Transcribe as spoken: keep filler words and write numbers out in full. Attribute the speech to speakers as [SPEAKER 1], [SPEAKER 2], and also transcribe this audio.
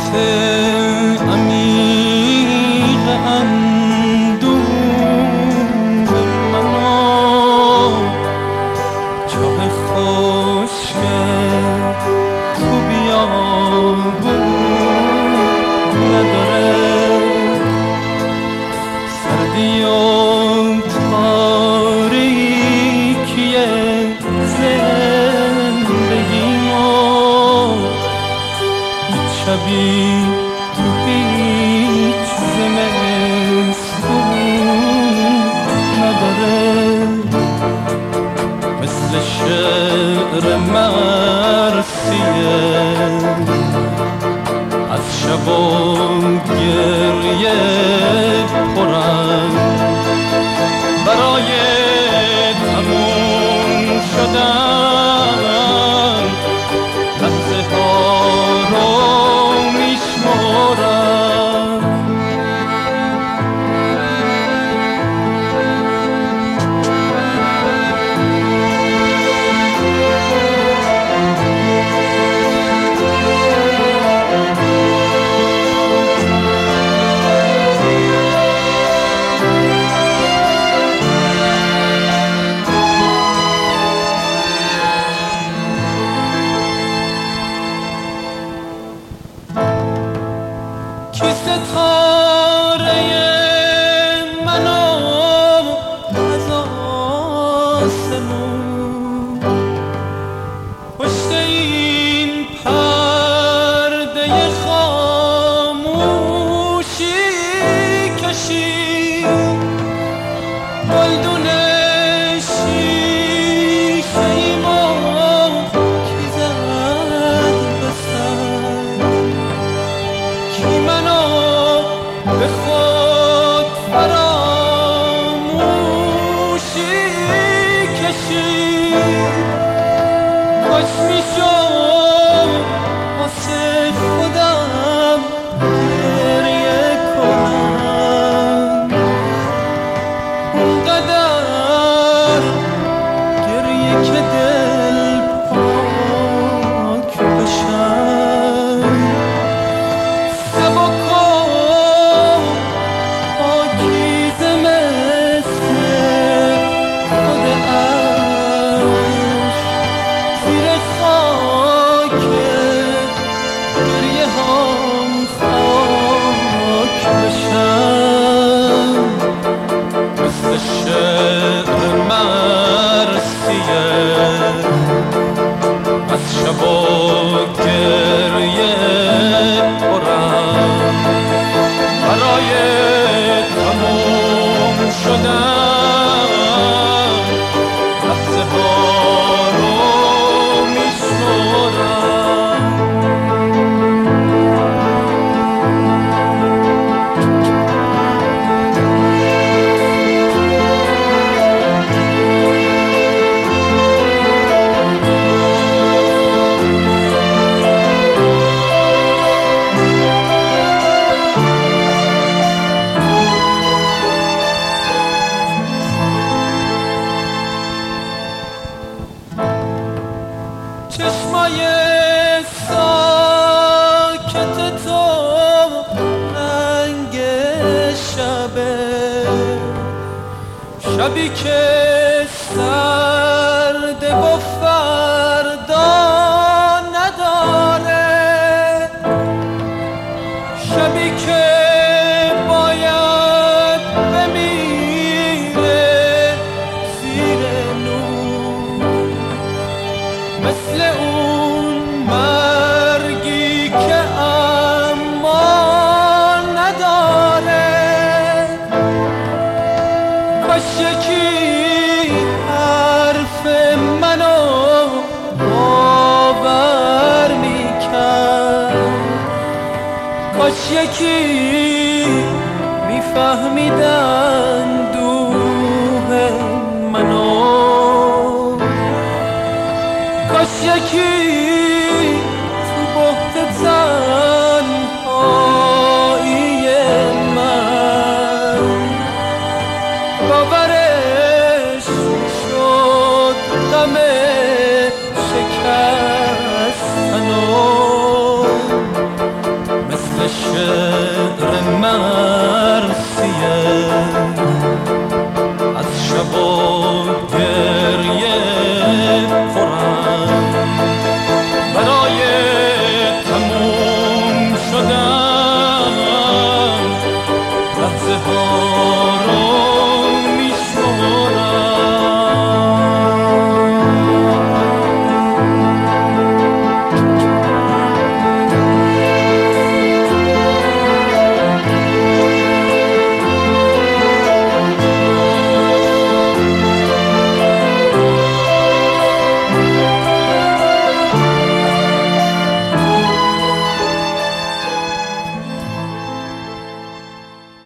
[SPEAKER 1] عمیق اندوه منو چاه خشک تو بیابون نداره، سردی و تاریکی زندگیمو هیچ شبی تو هیچ زمستون نداره، مثل شعر مرثیه از شب و گریه پرم برای تموم شدن لحظه ها رو میشمارم. کی ستاره منو از آسمون پشت این پرده خاموشی کشید، گلدون شیشه ایمو کی زد به سر، کی منو به خود فراموشی کشید. کاش میشد واسه خودم گریه کنم، اونقدر گریه که دل پاک بشم، سبک و پاکیزه مثل خود عشق زیر خاک گریه هم خاک بشم، مثل شعر مرثیه از شب و گریه پرم برای تموم شدن لحظه ها رو میشمارم. چشمای ساکت تو رنگ شبه، شبی که سرد و فردا نداره، شبی که باید بمیره زیر نور، مثل اون مرگی که امان نداره. کاش یکی حرف منو باور میکرد، کاش یکی میفهمیدن دوه منو، کاش یکی